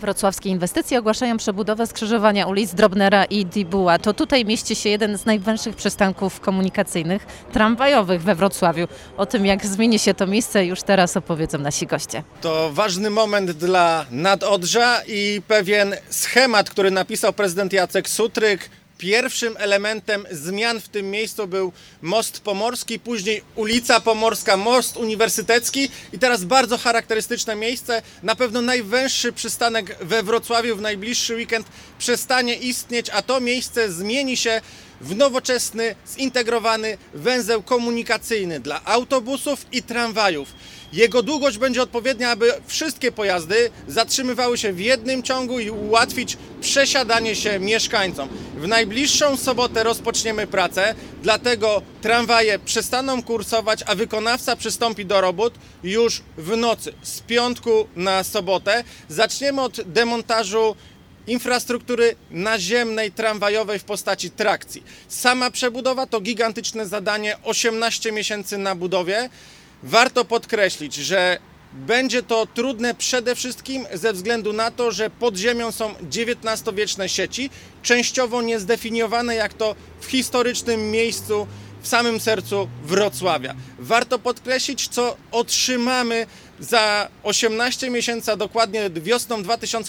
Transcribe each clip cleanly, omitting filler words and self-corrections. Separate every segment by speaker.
Speaker 1: Wrocławskie inwestycje ogłaszają przebudowę skrzyżowania ulic Drobnera i Dibuła. To tutaj mieści się jeden z najwęższych przystanków komunikacyjnych, tramwajowych we Wrocławiu. O tym, jak zmieni się to miejsce, już teraz opowiedzą nasi goście.
Speaker 2: To ważny moment dla Nadodrza i pewien schemat, który napisał prezydent Jacek Sutryk. Pierwszym elementem zmian w tym miejscu był most pomorski, później ulica Pomorska, most uniwersytecki i teraz bardzo charakterystyczne miejsce, na pewno najwęższy przystanek we Wrocławiu w najbliższy weekend przestanie istnieć, a to miejsce zmieni się w nowoczesny, zintegrowany węzeł komunikacyjny dla autobusów i tramwajów. Jego długość będzie odpowiednia, aby wszystkie pojazdy zatrzymywały się w jednym ciągu i ułatwić przesiadanie się mieszkańcom. W najbliższą sobotę rozpoczniemy pracę, dlatego tramwaje przestaną kursować, a wykonawca przystąpi do robót już w nocy, z piątku na sobotę. Zaczniemy od demontażu infrastruktury naziemnej, tramwajowej w postaci trakcji. Sama przebudowa to gigantyczne zadanie, 18 miesięcy na budowie. Warto podkreślić, że będzie to trudne przede wszystkim ze względu na to, że pod ziemią są XIX-wieczne sieci, częściowo niezdefiniowane jak to w historycznym miejscu w samym sercu Wrocławia. Warto podkreślić, co otrzymamy za 18 miesięcy, dokładnie wiosną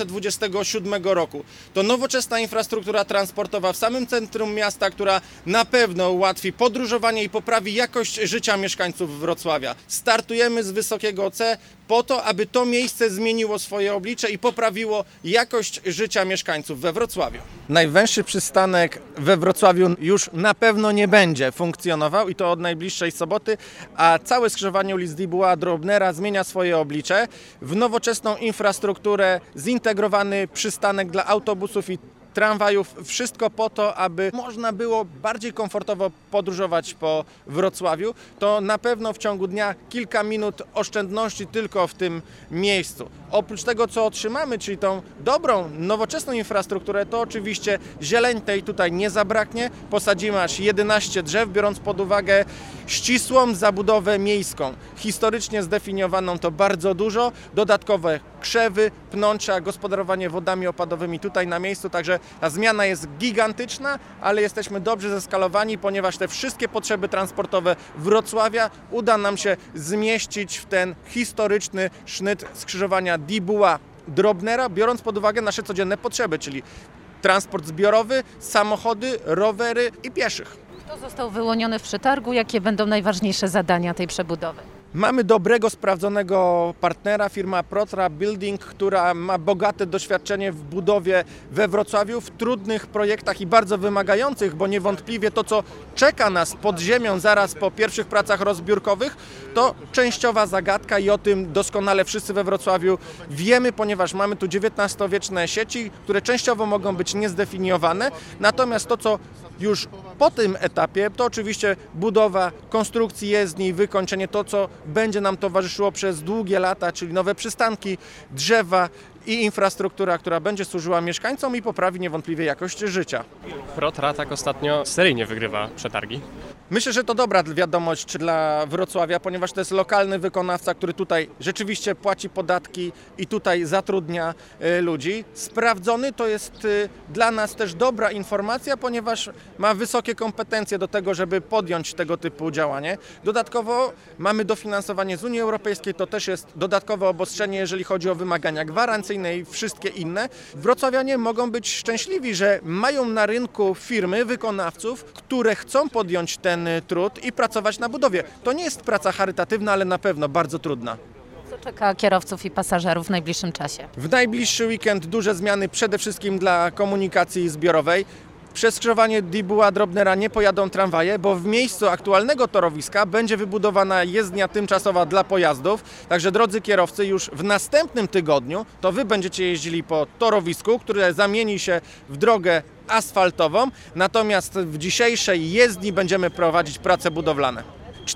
Speaker 2: 2027 roku. To nowoczesna infrastruktura transportowa w samym centrum miasta, która na pewno ułatwi podróżowanie i poprawi jakość życia mieszkańców Wrocławia. Startujemy z wysokiego C po to, aby to miejsce zmieniło swoje oblicze i poprawiło jakość życia mieszkańców we Wrocławiu. Najwęższy przystanek we Wrocławiu już na pewno nie będzie funkcjonował i to od najbliższej soboty, a całe skrzyżowanie ulic Dibuła, Drobnera zmienia swoje oblicze w nowoczesną infrastrukturę, zintegrowany przystanek dla autobusów i tramwajów, wszystko po to, aby można było bardziej komfortowo podróżować po Wrocławiu. To na pewno w ciągu dnia kilka minut oszczędności tylko w tym miejscu. Oprócz tego, co otrzymamy, czyli tą dobrą, nowoczesną infrastrukturę, to oczywiście zieleń tej tutaj nie zabraknie. Posadzimy aż 11 drzew, biorąc pod uwagę ścisłą zabudowę miejską. Historycznie zdefiniowaną to bardzo dużo, dodatkowe krzewy, pnącza, gospodarowanie wodami opadowymi tutaj na miejscu, także ta zmiana jest gigantyczna, ale jesteśmy dobrze zeskalowani, ponieważ te wszystkie potrzeby transportowe Wrocławia uda nam się zmieścić w ten historyczny sznyt skrzyżowania Dibuła Drobnera, biorąc pod uwagę nasze codzienne potrzeby, czyli transport zbiorowy, samochody, rowery i pieszych.
Speaker 1: Kto został wyłoniony w przetargu? Jakie będą najważniejsze zadania tej przebudowy?
Speaker 2: Mamy dobrego, sprawdzonego partnera, firma Protra Building, która ma bogate doświadczenie w budowie we Wrocławiu, w trudnych projektach i bardzo wymagających, bo niewątpliwie to, co czeka nas pod ziemią zaraz po pierwszych pracach rozbiórkowych, to częściowa zagadka i o tym doskonale wszyscy we Wrocławiu wiemy, ponieważ mamy tu XIX-wieczne sieci, które częściowo mogą być niezdefiniowane, natomiast to, co już po tym etapie, to oczywiście budowa konstrukcji jezdni, wykończenie, to co będzie nam towarzyszyło przez długie lata, czyli nowe przystanki, drzewa i infrastruktura, która będzie służyła mieszkańcom i poprawi niewątpliwie jakość życia.
Speaker 3: Protra tak ostatnio seryjnie wygrywa przetargi.
Speaker 2: Myślę, że to dobra wiadomość dla Wrocławia, ponieważ to jest lokalny wykonawca, który tutaj rzeczywiście płaci podatki i tutaj zatrudnia ludzi. Sprawdzony to jest dla nas też dobra informacja, ponieważ ma wysokie kompetencje do tego, żeby podjąć tego typu działanie. Dodatkowo mamy dofinansowanie z Unii Europejskiej, to też jest dodatkowe obostrzenie, jeżeli chodzi o wymagania gwarancyjne i wszystkie inne. Wrocławianie mogą być szczęśliwi, że mają na rynku firmy, wykonawców, które chcą podjąć ten trud i pracować na budowie. To nie jest praca charytatywna, ale na pewno bardzo trudna.
Speaker 1: Co czeka kierowców i pasażerów w najbliższym czasie?
Speaker 2: W najbliższy weekend duże zmiany przede wszystkim dla komunikacji zbiorowej. Przez skrzyżowanie Dibuła Drobnera nie pojadą tramwaje, bo w miejscu aktualnego torowiska będzie wybudowana jezdnia tymczasowa dla pojazdów. Także drodzy kierowcy, już w następnym tygodniu to Wy będziecie jeździli po torowisku, które zamieni się w drogę asfaltową. Natomiast w dzisiejszej jezdni będziemy prowadzić prace budowlane.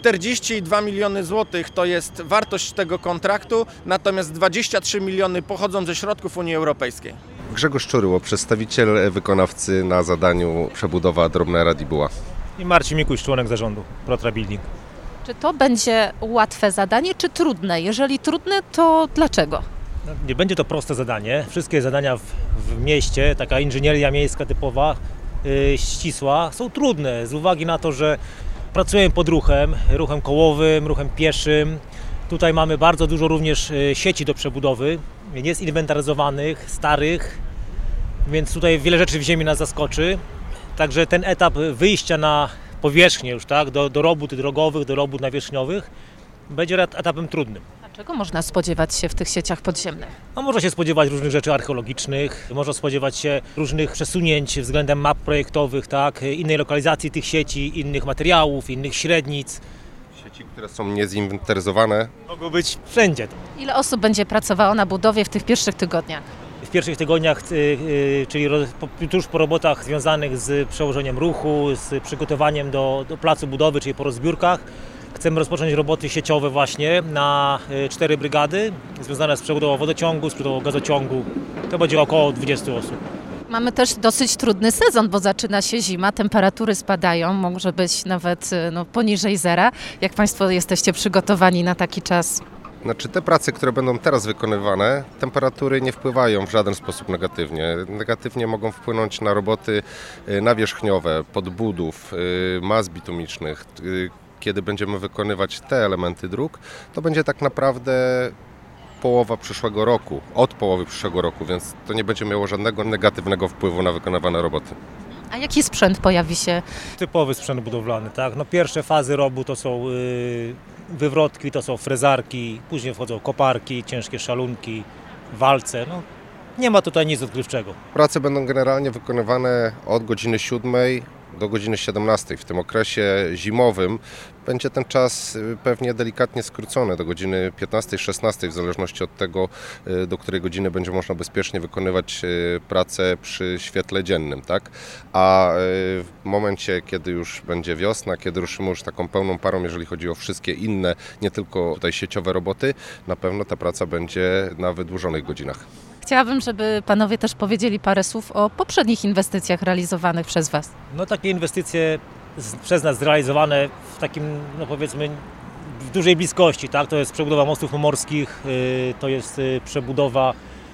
Speaker 2: 42 miliony złotych to jest wartość tego kontraktu, natomiast 23 miliony pochodzą ze środków Unii Europejskiej.
Speaker 4: Grzegorz Czoryło, przedstawiciel wykonawcy na zadaniu przebudowa Drobnera Dibuła.
Speaker 5: I Marcin Mikuś, członek zarządu Protra Building.
Speaker 1: Czy to będzie łatwe zadanie, czy trudne? Jeżeli trudne, to dlaczego?
Speaker 5: Nie będzie to proste zadanie. Wszystkie zadania w mieście, taka inżynieria miejska typowa, ścisła, są trudne z uwagi na to, że pracujemy pod ruchem kołowym, ruchem pieszym. Tutaj mamy bardzo dużo również sieci do przebudowy, niezinwentaryzowanych, starych, więc tutaj wiele rzeczy w ziemi nas zaskoczy. Także ten etap wyjścia na powierzchnię już, tak, do robót drogowych, do robót nawierzchniowych będzie etapem trudnym.
Speaker 1: A czego można spodziewać się w tych sieciach podziemnych?
Speaker 5: No, można się spodziewać różnych rzeczy archeologicznych, można spodziewać się różnych przesunięć względem map projektowych, tak, innej lokalizacji tych sieci, innych materiałów, innych średnic.
Speaker 4: Sieci, które są niezinwentaryzowane.
Speaker 5: Mogą być wszędzie.
Speaker 1: Ile osób będzie pracowało na budowie w tych pierwszych tygodniach?
Speaker 5: W pierwszych tygodniach, czyli tuż po robotach związanych z przełożeniem ruchu, z przygotowaniem do placu budowy, czyli po rozbiórkach, chcemy rozpocząć roboty sieciowe właśnie na 4 brygady związane z przebudową wodociągu, z przebudową gazociągu. To będzie około 20 osób.
Speaker 1: Mamy też dosyć trudny sezon, bo zaczyna się zima, temperatury spadają, może być nawet poniżej zera. Jak Państwo jesteście przygotowani na taki czas?
Speaker 4: Znaczy te prace, które będą teraz wykonywane, temperatury nie wpływają w żaden sposób negatywnie. Negatywnie mogą wpłynąć na roboty nawierzchniowe, podbudów, mas bitumicznych. Kiedy będziemy wykonywać te elementy dróg, to będzie tak naprawdę połowa przyszłego roku, od połowy przyszłego roku, więc to nie będzie miało żadnego negatywnego wpływu na wykonywane roboty.
Speaker 1: A jaki sprzęt pojawi się?
Speaker 5: Typowy sprzęt budowlany, tak? No, pierwsze fazy robót to są wywrotki, to są frezarki, później wchodzą koparki, ciężkie szalunki, walce. No, nie ma tutaj nic odkrywczego.
Speaker 4: Prace będą generalnie wykonywane od godziny 7 do godziny 17. W tym okresie zimowym będzie ten czas pewnie delikatnie skrócony do godziny 15-16, w zależności od tego, do której godziny będzie można bezpiecznie wykonywać pracę przy świetle dziennym, tak? A w momencie, kiedy już będzie wiosna, kiedy ruszymy już taką pełną parą, jeżeli chodzi o wszystkie inne, nie tylko tutaj sieciowe roboty, na pewno ta praca będzie na wydłużonych godzinach.
Speaker 1: Chciałabym, żeby panowie też powiedzieli parę słów o poprzednich inwestycjach realizowanych przez Was.
Speaker 5: No takie inwestycje przez nas zrealizowane w takim, no powiedzmy, w dużej bliskości, tak? To jest przebudowa mostów pomorskich, to jest przebudowa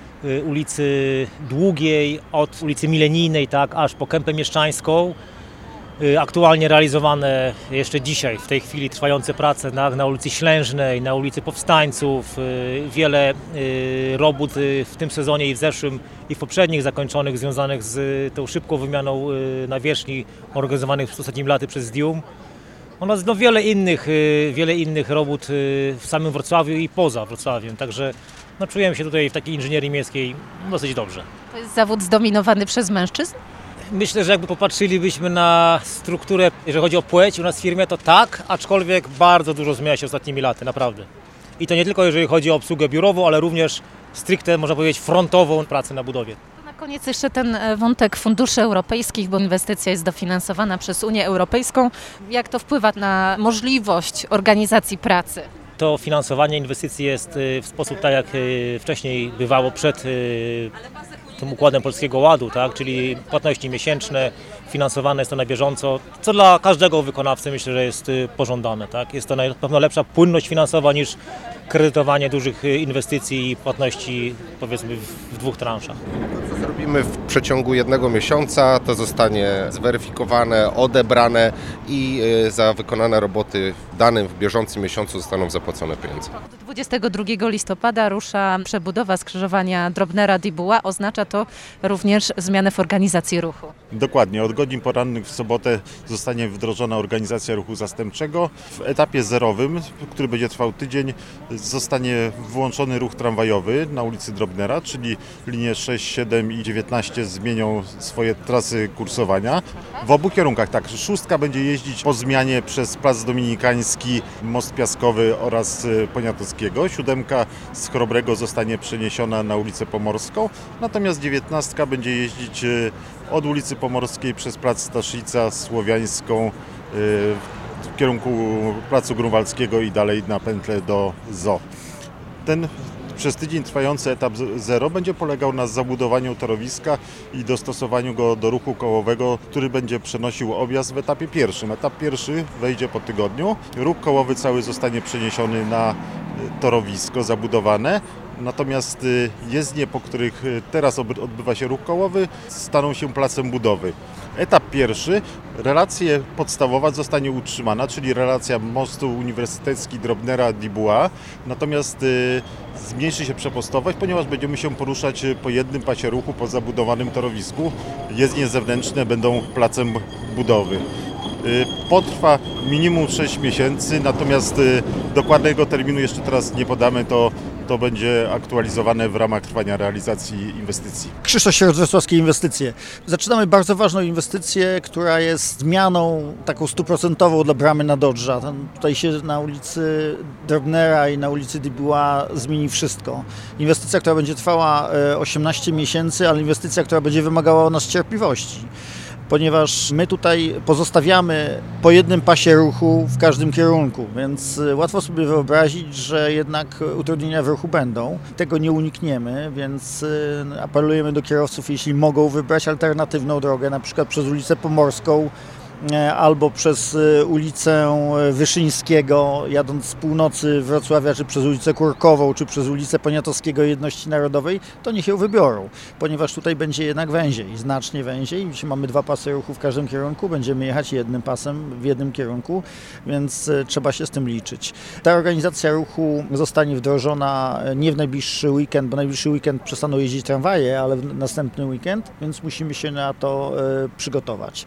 Speaker 5: ulicy Długiej od ulicy Milenijnej, tak, aż po Kępę Mieszczańską. Aktualnie realizowane jeszcze dzisiaj, w tej chwili trwające prace na ulicy Ślężnej, na ulicy Powstańców. Wiele robót w tym sezonie i w zeszłym i w poprzednich zakończonych związanych z tą szybką wymianą nawierzchni organizowanych w ostatnim laty przez DIUM. Oraz no, wiele innych robót w samym Wrocławiu i poza Wrocławiem. Także no, czujemy się tutaj w takiej inżynierii miejskiej dosyć dobrze.
Speaker 1: To jest zawód zdominowany przez mężczyzn?
Speaker 5: Myślę, że jakby popatrzylibyśmy na strukturę, jeżeli chodzi o płeć u nas w firmie, to tak, aczkolwiek bardzo dużo zmienia się ostatnimi laty, naprawdę. I to nie tylko jeżeli chodzi o obsługę biurową, ale również stricte, można powiedzieć, frontową pracę na budowie.
Speaker 1: Na koniec jeszcze ten wątek funduszy europejskich, bo inwestycja jest dofinansowana przez Unię Europejską. Jak to wpływa na możliwość organizacji pracy?
Speaker 5: To finansowanie inwestycji jest w sposób tak, jak wcześniej bywało przed tym układem Polskiego Ładu, tak? Czyli płatności miesięczne, finansowane jest to na bieżąco, co dla każdego wykonawcy myślę, że jest pożądane. Tak? Jest to na pewno lepsza płynność finansowa niż kredytowanie dużych inwestycji i płatności, powiedzmy, w 2 transzach.
Speaker 4: To, co zrobimy w przeciągu 1 miesiąca, to zostanie zweryfikowane, odebrane i za wykonane roboty w danym, w bieżącym miesiącu zostaną zapłacone pieniądze.
Speaker 1: Od 22 listopada rusza przebudowa skrzyżowania Drobnera-Dibuła. Oznacza to również zmianę w organizacji ruchu.
Speaker 6: Dokładnie. Od godzin porannych w sobotę zostanie wdrożona organizacja ruchu zastępczego. W etapie zerowym, który będzie trwał tydzień, zostanie włączony ruch tramwajowy na ulicy Drobnera, czyli linie 6, 7 i 19 zmienią swoje trasy kursowania. W obu kierunkach, tak. 6 będzie jeździć po zmianie przez Plac Dominikański, Most Piaskowy oraz Poniatowskiego. 7 z Chrobrego zostanie przeniesiona na ulicę Pomorską, natomiast 19 będzie jeździć od ulicy Pomorskiej przez Plac Staszica, Słowiańską, w kierunku Placu Grunwaldzkiego i dalej na pętlę do ZOO. Ten przez tydzień trwający etap zero będzie polegał na zabudowaniu torowiska i dostosowaniu go do ruchu kołowego, który będzie przenosił objazd w etapie pierwszym. Etap pierwszy wejdzie po tygodniu. Ruch kołowy cały zostanie przeniesiony na torowisko zabudowane, Natomiast jezdnie, po których teraz odbywa się ruch kołowy, staną się placem budowy. Etap pierwszy, relacja podstawowa zostanie utrzymana, czyli relacja mostu uniwersytecki Drobnera-Dubois, natomiast zmniejszy się przepustowość, ponieważ będziemy się poruszać po jednym pasie ruchu po zabudowanym torowisku. Jezdnie zewnętrzne będą placem budowy. Potrwa minimum 6 miesięcy, natomiast dokładnego terminu jeszcze teraz nie podamy, to będzie aktualizowane w ramach trwania realizacji inwestycji.
Speaker 7: Krzysztof Sierot-Wrocławskie Inwestycje. Zaczynamy bardzo ważną inwestycję, która jest zmianą taką 100% dla bramy Nadodrza. Tutaj się na ulicy Drobnera i na ulicy Dubois zmieni wszystko. Inwestycja, która będzie trwała 18 miesięcy, ale inwestycja, która będzie wymagała od nas cierpliwości. Ponieważ my tutaj pozostawiamy po jednym pasie ruchu w każdym kierunku, więc łatwo sobie wyobrazić, że jednak utrudnienia w ruchu będą. Tego nie unikniemy, więc apelujemy do kierowców, jeśli mogą wybrać alternatywną drogę, na przykład przez ulicę Pomorską, albo przez ulicę Wyszyńskiego, jadąc z północy Wrocławia, czy przez ulicę Kurkową, czy przez ulicę Poniatowskiego Jedności Narodowej, to niech ją wybiorą, ponieważ tutaj będzie jednak węziej, znacznie węziej. Jeśli mamy 2 pasy ruchu w każdym kierunku, będziemy jechać jednym pasem w jednym kierunku, więc trzeba się z tym liczyć. Ta organizacja ruchu zostanie wdrożona nie w najbliższy weekend, bo najbliższy weekend przestaną jeździć tramwaje, ale w następny weekend, więc musimy się na to przygotować.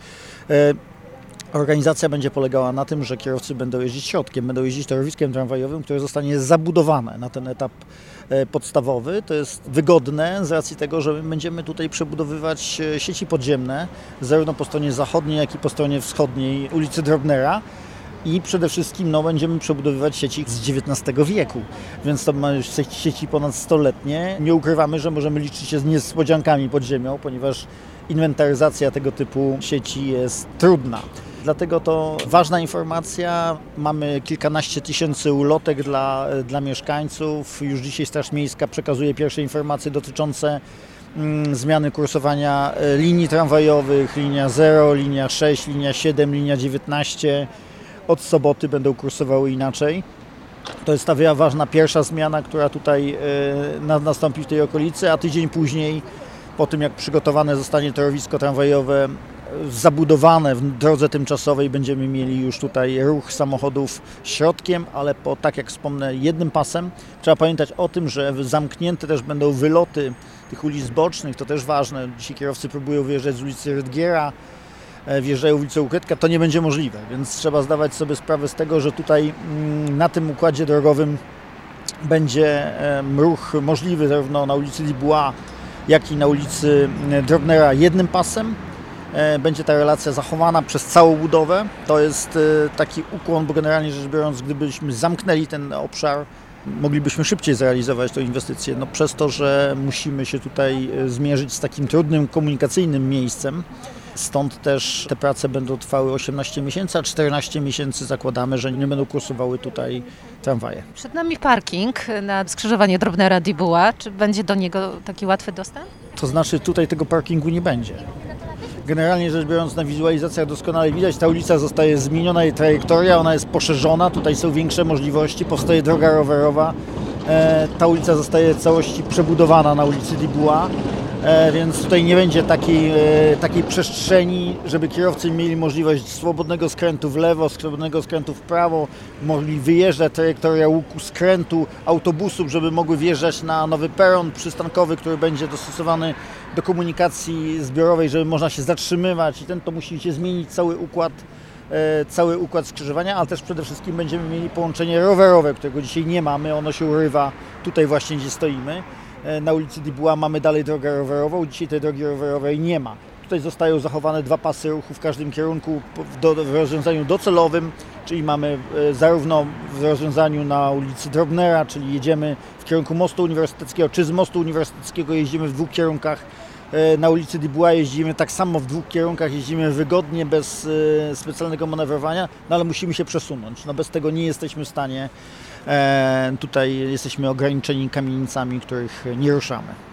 Speaker 7: Organizacja będzie polegała na tym, że kierowcy będą jeździć środkiem, będą jeździć torowiskiem tramwajowym, które zostanie zabudowane na ten etap podstawowy. To jest wygodne z racji tego, że będziemy tutaj przebudowywać sieci podziemne, zarówno po stronie zachodniej, jak i po stronie wschodniej ulicy Drobnera. I przede wszystkim będziemy przebudowywać sieci z XIX wieku, więc to ma już sieci ponad 100-letnie. Nie ukrywamy, że możemy liczyć się z niespodziankami pod ziemią, ponieważ inwentaryzacja tego typu sieci jest trudna. Dlatego to ważna informacja. Mamy kilkanaście tysięcy ulotek dla mieszkańców. Już dzisiaj Straż Miejska przekazuje pierwsze informacje dotyczące zmiany kursowania linii tramwajowych, linia 0, linia 6, linia 7, linia 19. Od soboty będą kursowały inaczej. To jest ta ważna pierwsza zmiana, która tutaj nastąpi w tej okolicy, a tydzień później, po tym jak przygotowane zostanie torowisko tramwajowe, zabudowane w drodze tymczasowej, będziemy mieli już tutaj ruch samochodów środkiem, ale tak jak wspomnę, jednym pasem. Trzeba pamiętać o tym, że zamknięte też będą wyloty tych ulic bocznych, to też ważne. Dzisiaj kierowcy próbują wyjeżdżać z ulicy Rydgiera, wjeżdżają ulicę Ukrytka, to nie będzie możliwe, więc trzeba zdawać sobie sprawę z tego, że tutaj na tym układzie drogowym będzie ruch możliwy zarówno na ulicy Dubois, jak i na ulicy Drobnera jednym pasem. Będzie ta relacja zachowana przez całą budowę. To jest taki ukłon, bo generalnie rzecz biorąc, gdybyśmy zamknęli ten obszar, moglibyśmy szybciej zrealizować tę inwestycję. Przez to, że musimy się tutaj zmierzyć z takim trudnym komunikacyjnym miejscem. Stąd też te prace będą trwały 18 miesięcy, a 14 miesięcy zakładamy, że nie będą kursowały tutaj tramwaje.
Speaker 1: Przed nami parking na skrzyżowanie Drobnera-Dubois. Czy będzie do niego taki łatwy dostęp?
Speaker 7: To znaczy tutaj tego parkingu nie będzie. Generalnie rzecz biorąc, na wizualizacjach doskonale widać, ta ulica zostaje zmieniona, jej trajektoria, ona jest poszerzona, tutaj są większe możliwości, powstaje droga rowerowa. Ta ulica zostaje w całości przebudowana na ulicy Dubois, więc tutaj nie będzie takiej przestrzeni, żeby kierowcy mieli możliwość swobodnego skrętu w lewo, swobodnego skrętu w prawo, mogli wyjeżdżać, trajektoria łuku skrętu autobusów, żeby mogły wjeżdżać na nowy peron przystankowy, który będzie dostosowany do komunikacji zbiorowej, żeby można się zatrzymywać i to musi się zmienić cały układ skrzyżowania, ale też przede wszystkim będziemy mieli połączenie rowerowe, którego dzisiaj nie mamy, ono się urywa tutaj właśnie, gdzie stoimy. Na ulicy Dubois mamy dalej drogę rowerową, dzisiaj tej drogi rowerowej nie ma. Tutaj zostają zachowane 2 pasy ruchu w każdym kierunku w rozwiązaniu docelowym, czyli mamy zarówno w rozwiązaniu na ulicy Drobnera, czyli jedziemy w kierunku mostu uniwersyteckiego, czy z mostu uniwersyteckiego jeździmy w 2 kierunkach. Na ulicy Dubois jeździmy tak samo w 2 kierunkach, jeździmy wygodnie, bez specjalnego manewrowania, ale musimy się przesunąć. Bez tego nie jesteśmy w stanie, tutaj jesteśmy ograniczeni kamienicami, których nie ruszamy.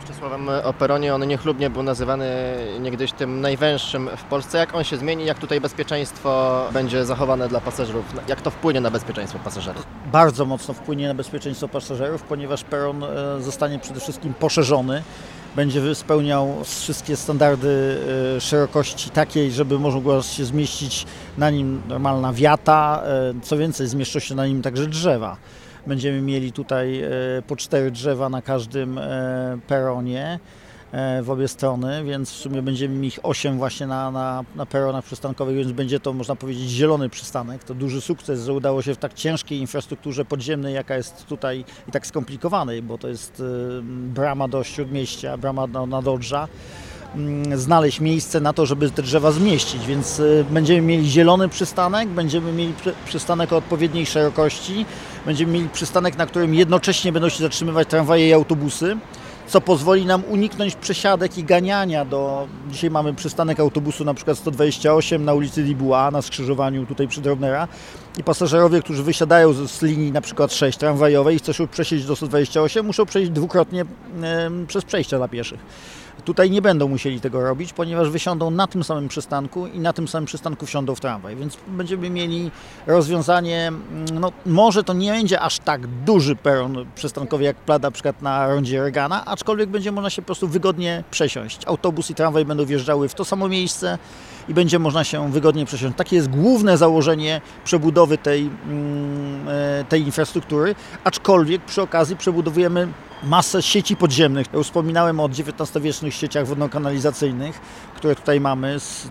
Speaker 8: Jeszcze słowem o peronie, on niechlubnie był nazywany niegdyś tym najwęższym w Polsce. Jak on się zmieni, jak tutaj bezpieczeństwo będzie zachowane dla pasażerów? Jak to wpłynie na bezpieczeństwo pasażerów?
Speaker 7: Bardzo mocno wpłynie na bezpieczeństwo pasażerów, ponieważ peron zostanie przede wszystkim poszerzony. Będzie spełniał wszystkie standardy szerokości takiej, żeby mogła się zmieścić na nim normalna wiata. Co więcej, zmieszczą się na nim także drzewa. Będziemy mieli tutaj po 4 drzewa na każdym peronie w obie strony, więc w sumie będziemy mieli ich 8 właśnie na peronach przystankowych, więc będzie to, można powiedzieć, zielony przystanek. To duży sukces, że udało się w tak ciężkiej infrastrukturze podziemnej, jaka jest tutaj i tak skomplikowanej, bo to jest brama do Śródmieścia, brama do Nadodrza, znaleźć miejsce na to, żeby te drzewa zmieścić, więc będziemy mieli zielony przystanek, będziemy mieli przystanek o odpowiedniej szerokości, będziemy mieli przystanek, na którym jednocześnie będą się zatrzymywać tramwaje i autobusy, co pozwoli nam uniknąć przesiadek i ganiania Dzisiaj mamy przystanek autobusu na przykład 128 na ulicy Dubois, na skrzyżowaniu tutaj przy Drobnera, i pasażerowie, którzy wysiadają z linii na przykład 6 tramwajowej i chcą się przesiąść do 128, muszą przejść dwukrotnie przez przejścia dla pieszych. Tutaj nie będą musieli tego robić, ponieważ wysiądą na tym samym przystanku i na tym samym przystanku wsiądą w tramwaj, więc będziemy mieli rozwiązanie, może to nie będzie aż tak duży peron przystankowy jak na przykład na rondzie Reagana, aczkolwiek będzie można się po prostu wygodnie przesiąść. Autobus i tramwaj będą wjeżdżały w to samo miejsce i będzie można się wygodnie przesiąść. Takie jest główne założenie przebudowy tej infrastruktury, aczkolwiek przy okazji przebudowujemy masę sieci podziemnych. Ja już wspominałem o XIX-wiecznych sieciach wodno-kanalizacyjnych, które tutaj mamy z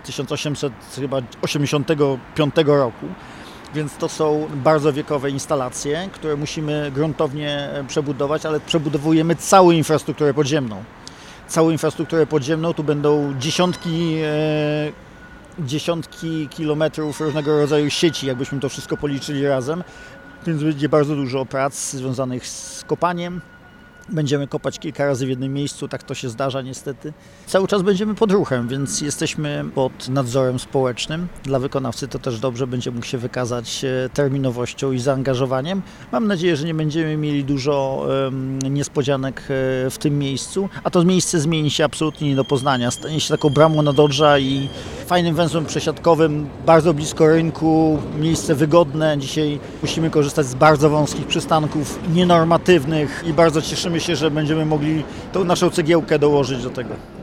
Speaker 7: 1885 roku. Więc to są bardzo wiekowe instalacje, które musimy gruntownie przebudować, ale przebudowujemy całą infrastrukturę podziemną. Całą infrastrukturę podziemną, tu będą dziesiątki kilometrów różnego rodzaju sieci, jakbyśmy to wszystko policzyli razem, więc będzie bardzo dużo prac związanych z kopaniem. Będziemy kopać kilka razy w jednym miejscu, tak to się zdarza niestety. Cały czas będziemy pod ruchem, więc jesteśmy pod nadzorem społecznym. Dla wykonawcy to też dobrze, będzie mógł się wykazać terminowością i zaangażowaniem. Mam nadzieję, że nie będziemy mieli dużo niespodzianek w tym miejscu, a to miejsce zmieni się absolutnie nie do poznania. Stanie się taką bramą Nadodrza i fajnym węzłem przesiadkowym, bardzo blisko rynku, miejsce wygodne. Dzisiaj musimy korzystać z bardzo wąskich przystanków, nienormatywnych i bardzo cieszymy się, że będziemy mogli tą naszą cegiełkę dołożyć do tego.